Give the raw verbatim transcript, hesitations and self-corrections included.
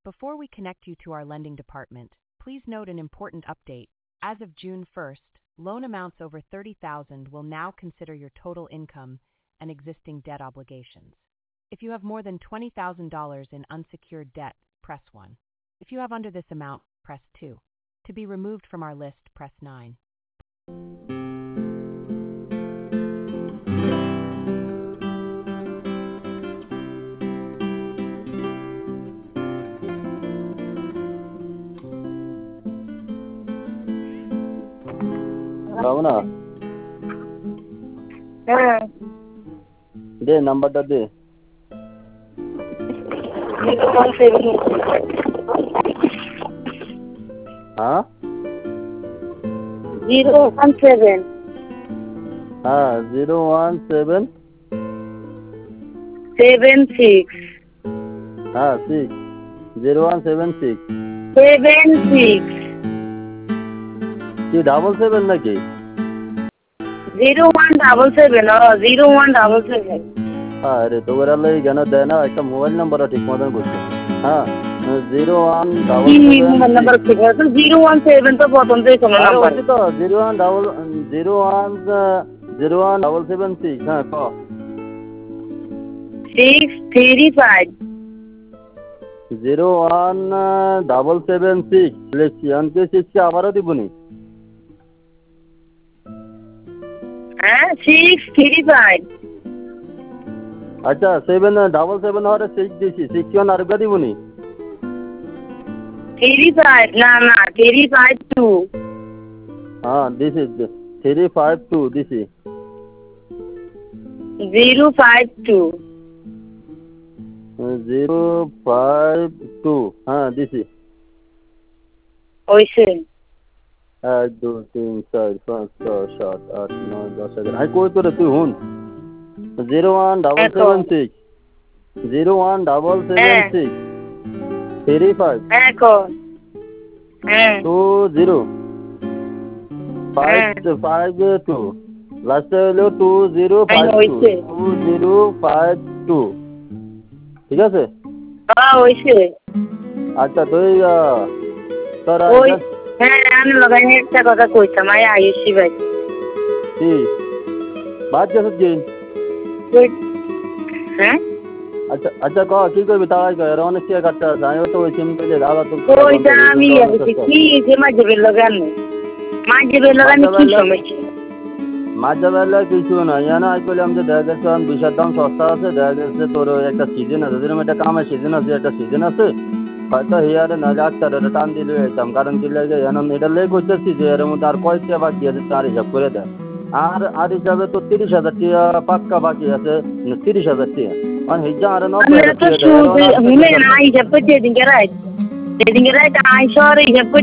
Before we connect you to our lending department, please note an important update. As of June first, loan amounts over thirty thousand dollars will now consider your total income and existing debt obligations. If you have more than twenty thousand dollars in unsecured debt, press one. If you have under this amount, press two. To be removed from our list, press nine. Rabna হ্যাঁ দে নাম্বারটা দে হ্যাঁ zero one seven হ্যাঁ zero one seven seven six হ্যাঁ six zero one seven six seven six কি double seven নাকি zero one double seven ও zero one double seven আরে তোর আল্লাহ কেন দেয় না একটা মোবাইল নাম্বারটা ঠিক মতন করছে হ্যাঁ zero one double mobile number ঠিক আছে জিরো ওয়ান সেভেন তো প্রথম থেকে কোনো নাম্বার তো zero one double zero one zero one double seven six হ্যাঁ ক six three five zero one double seven six লিখছি অনকে সিক্সকে আবারও দিবনি হ্যাঁ সিক্স থ্রি ফাইভ আচ্ছা সেভেন ডাবল সেভেন হওয়ার সিক্স দিছি সিক্স ওয়ান আরেকটা দিবনি থ্রি ফাইভ না না থ্রি ফাইভ টু হ্যাঁ দিছি থ্রি ফাইভ টু দিছি zero five two zero five two হ্যাঁ দিছি ওইসে এক দুই তিন চার পাঁচ ছয় সাত আট নয় দশ এগারো হ্যাঁ কই তোরে তুই হুন zero one double seven six zero one double seven six three five two zero five five two লাস্টে হলো two zero five two two zero five two ঠিক আছে আচ্ছা তুই তোর হ্যাঁ আমি লাগাই একটা কথা কইতাম আই আইসি ভাই কি বাদ গেছ দিন হ্যাঁ আচ্ছা আচ্ছা ক কি করবি তাই কর অনেক টাকা কাটতে আছে আমি তো ওই চিম করে দাদা তো কইতা আমি কি যে মাঝে বেল লাগান মাঝে বেল লাগান কি সমস্যা মাঝে বেলা কিছু না জানো আই বলে আমি দেখা গেছে আমি বিষয়ের দাম সস্তা আছে দেখা গেছে তোর একটা সিজন আছে যেরকম একটা কামের সিজন আছে একটা সিজন আছে হয়তো হেয়ারে না ডাক্তার টান দিলে যেতাম কারণ কি লাগে এখন এটা লেগ হইতেছি যে এর মধ্যে আর কয়েকটা বাকি আছে তার হিসাব করে দেয় আর আর হিসাবে তো তিরিশ হাজার টাকা পাক্কা বাকি আছে তিরিশ হাজার টাকা আর হিজা আর নব্বই হাজার টাকা